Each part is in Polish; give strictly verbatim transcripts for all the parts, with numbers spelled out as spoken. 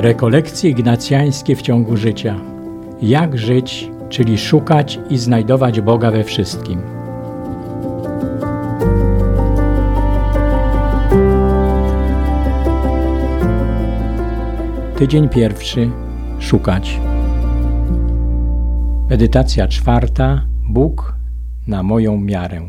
Rekolekcje ignacjańskie w ciągu życia. Jak żyć, czyli szukać i znajdować Boga we wszystkim. Tydzień pierwszy. Szukać. Medytacja czwarta. Bóg na moją miarę.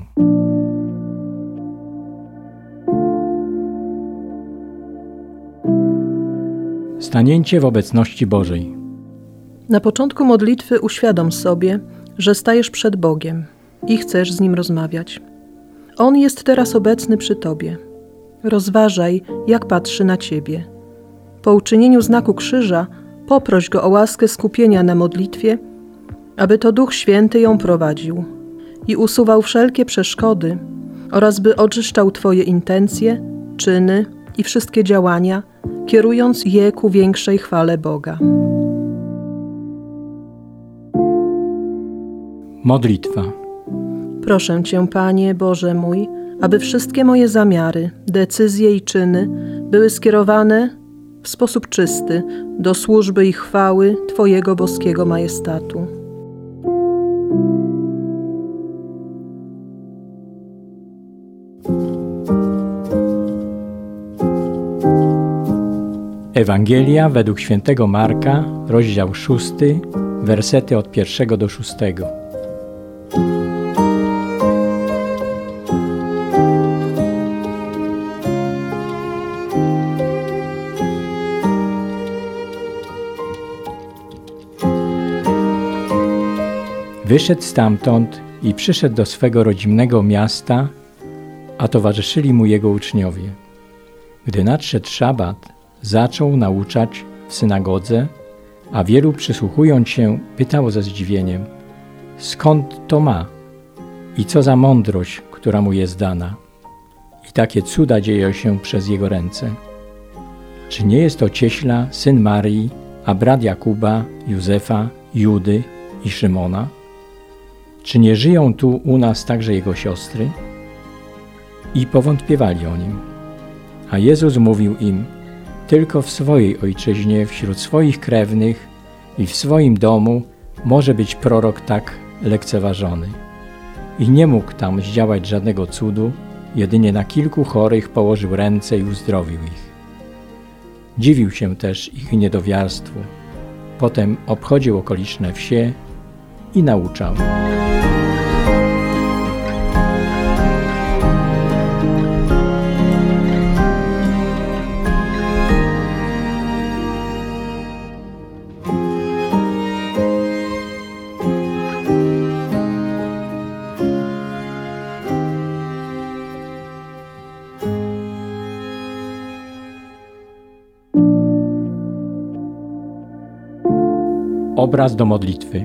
Stanięcie w obecności Bożej. Na początku modlitwy uświadom sobie, że stajesz przed Bogiem i chcesz z Nim rozmawiać. On jest teraz obecny przy Tobie. Rozważaj, jak patrzy na Ciebie. Po uczynieniu znaku krzyża poproś Go o łaskę skupienia na modlitwie, aby to Duch Święty ją prowadził i usuwał wszelkie przeszkody oraz by oczyszczał Twoje intencje, czyny i wszystkie działania, kierując je ku większej chwale Boga. Modlitwa. Proszę Cię, Panie Boże mój, aby wszystkie moje zamiary, decyzje i czyny były skierowane w sposób czysty do służby i chwały Twojego boskiego majestatu. Ewangelia według świętego Marka, rozdział szósty, wersety od pierwszego do szóstego. Wyszedł stamtąd i przyszedł do swego rodzinnego miasta, a towarzyszyli mu jego uczniowie. Gdy nadszedł szabat, zaczął nauczać w synagodze, a wielu przysłuchując się pytało ze zdziwieniem: skąd to ma i co za mądrość, która mu jest dana? I takie cuda dzieją się przez jego ręce. Czy nie jest to cieśla, syn Marii, a brat Jakuba, Józefa, Judy i Szymona? Czy nie żyją tu u nas także jego siostry? I powątpiewali o nim. A Jezus mówił im: tylko w swojej ojczyźnie, wśród swoich krewnych i w swoim domu może być prorok tak lekceważony. I nie mógł tam zdziałać żadnego cudu, jedynie na kilku chorych położył ręce i uzdrowił ich. Dziwił się też ich niedowiarstwu. Potem obchodził okoliczne wsie i nauczał. Obraz do modlitwy.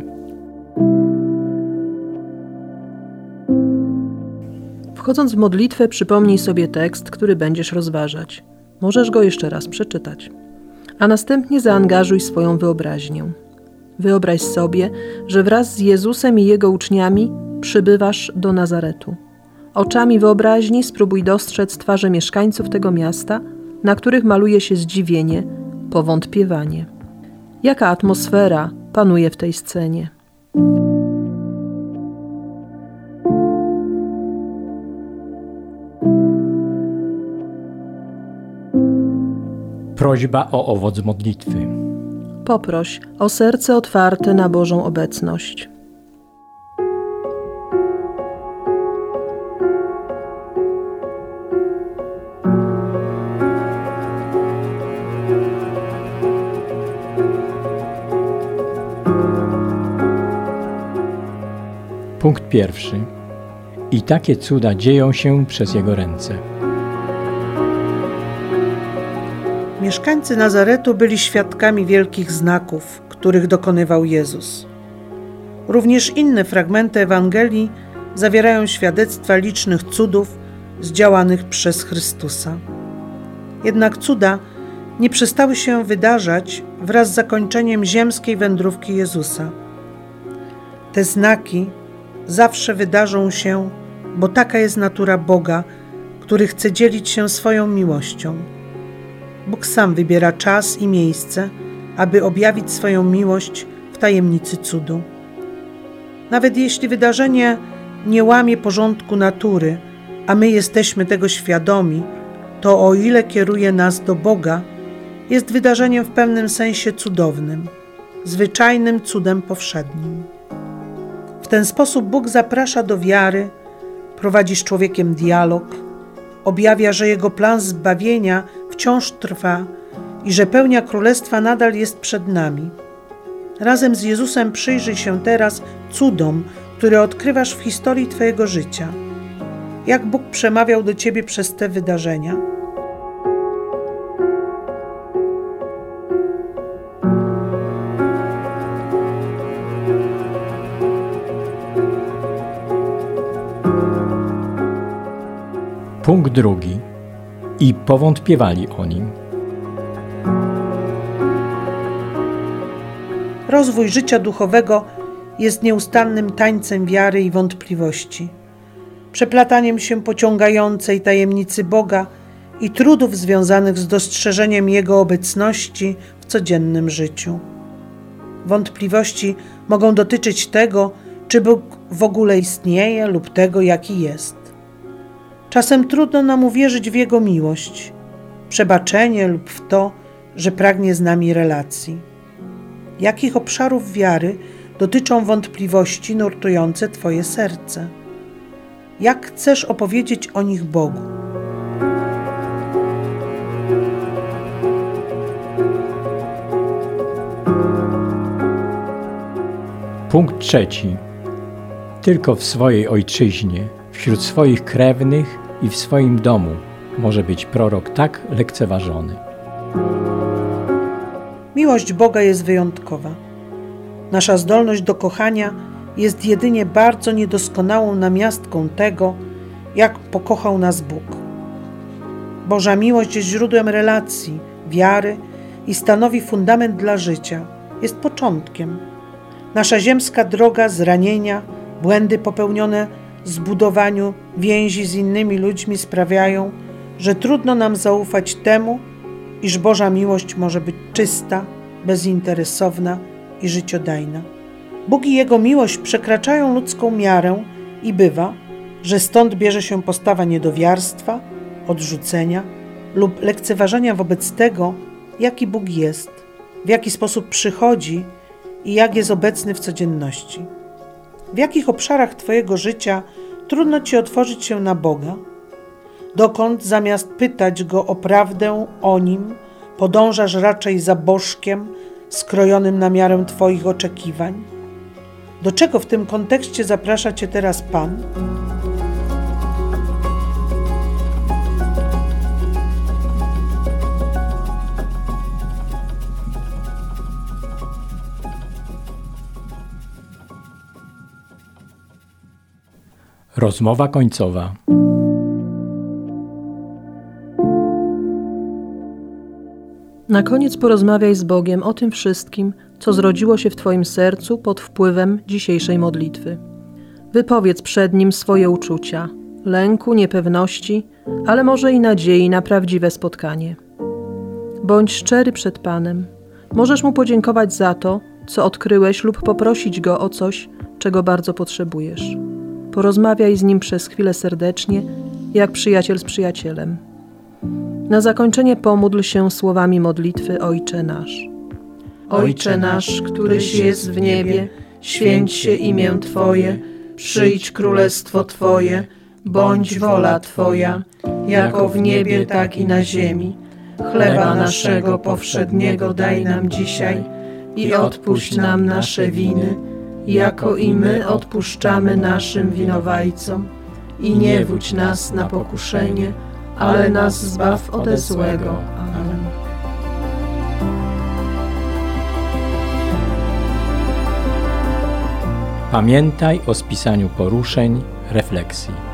Wchodząc w modlitwę, przypomnij sobie tekst, który będziesz rozważać. Możesz go jeszcze raz przeczytać. A następnie zaangażuj swoją wyobraźnię. Wyobraź sobie, że wraz z Jezusem i Jego uczniami przybywasz do Nazaretu. Oczami wyobraźni spróbuj dostrzec twarze mieszkańców tego miasta, na których maluje się zdziwienie, powątpiewanie. Jaka atmosfera panuje w tej scenie? Prośba o owoc modlitwy. Poproś o serce otwarte na Bożą obecność. Punkt pierwszy. I takie cuda dzieją się przez Jego ręce. Mieszkańcy Nazaretu byli świadkami wielkich znaków, których dokonywał Jezus. Również inne fragmenty Ewangelii zawierają świadectwa licznych cudów zdziałanych przez Chrystusa. Jednak cuda nie przestały się wydarzać wraz z zakończeniem ziemskiej wędrówki Jezusa. Te znaki zawsze wydarzą się, bo taka jest natura Boga, który chce dzielić się swoją miłością. Bóg sam wybiera czas i miejsce, aby objawić swoją miłość w tajemnicy cudu. Nawet jeśli wydarzenie nie łamie porządku natury, a my jesteśmy tego świadomi, to o ile kieruje nas do Boga, jest wydarzeniem w pewnym sensie cudownym, zwyczajnym cudem powszednim. W ten sposób Bóg zaprasza do wiary, prowadzi z człowiekiem dialog, objawia, że Jego plan zbawienia wciąż trwa i że pełnia Królestwa nadal jest przed nami. Razem z Jezusem przyjrzyj się teraz cudom, które odkrywasz w historii Twojego życia. Jak Bóg przemawiał do Ciebie przez te wydarzenia? Punkt drugi. I powątpiewali o nim. Rozwój życia duchowego jest nieustannym tańcem wiary i wątpliwości, przeplataniem się pociągającej tajemnicy Boga i trudów związanych z dostrzeżeniem Jego obecności w codziennym życiu. Wątpliwości mogą dotyczyć tego, czy Bóg w ogóle istnieje lub tego, jaki jest. Czasem trudno nam uwierzyć w Jego miłość, przebaczenie lub w to, że pragnie z nami relacji. Jakich obszarów wiary dotyczą wątpliwości nurtujące Twoje serce? Jak chcesz opowiedzieć o nich Bogu? Punkt trzeci. Tylko w swojej ojczyźnie, wśród swoich krewnych i w swoim domu może być prorok tak lekceważony. Miłość Boga jest wyjątkowa. Nasza zdolność do kochania jest jedynie bardzo niedoskonałą namiastką tego, jak pokochał nas Bóg. Boża miłość jest źródłem relacji, wiary i stanowi fundament dla życia. Jest początkiem. Nasza ziemska droga, zranienia, błędy popełnione w zbudowaniu więzi z innymi ludźmi sprawiają, że trudno nam zaufać temu, iż Boża miłość może być czysta, bezinteresowna i życiodajna. Bóg i Jego miłość przekraczają ludzką miarę i bywa, że stąd bierze się postawa niedowiarstwa, odrzucenia lub lekceważenia wobec tego, jaki Bóg jest, w jaki sposób przychodzi i jak jest obecny w codzienności. W jakich obszarach Twojego życia trudno Ci otworzyć się na Boga? Dokąd zamiast pytać Go o prawdę o Nim, podążasz raczej za bożkiem skrojonym na miarę Twoich oczekiwań? Do czego w tym kontekście zaprasza Cię teraz Pan? Rozmowa końcowa. Na koniec porozmawiaj z Bogiem o tym wszystkim, co zrodziło się w Twoim sercu pod wpływem dzisiejszej modlitwy. Wypowiedz przed Nim swoje uczucia, lęku, niepewności, ale może i nadziei na prawdziwe spotkanie. Bądź szczery przed Panem. Możesz Mu podziękować za to, co odkryłeś lub poprosić Go o coś, czego bardzo potrzebujesz. Porozmawiaj z Nim przez chwilę serdecznie, jak przyjaciel z przyjacielem. Na zakończenie pomódl się słowami modlitwy Ojcze nasz. Ojcze nasz, któryś jest w niebie, święć się imię Twoje, przyjdź królestwo Twoje, bądź wola Twoja, jako w niebie, tak i na ziemi. Chleba naszego powszedniego daj nam dzisiaj i odpuść nam nasze winy, jako i my odpuszczamy naszym winowajcom. I nie wódź nas na pokuszenie, ale nas zbaw ode złego. Amen. Pamiętaj o spisaniu poruszeń, refleksji.